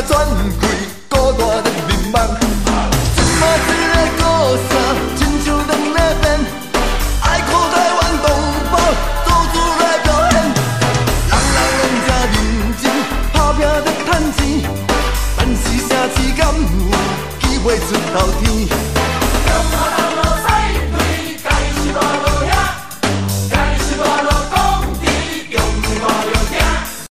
全开，孤单的迷茫。一马一个故事，亲像两个变，爱靠台湾同胞做出来表现。人拢这认真，打拼得趁钱，但是城市敢有机会出头天？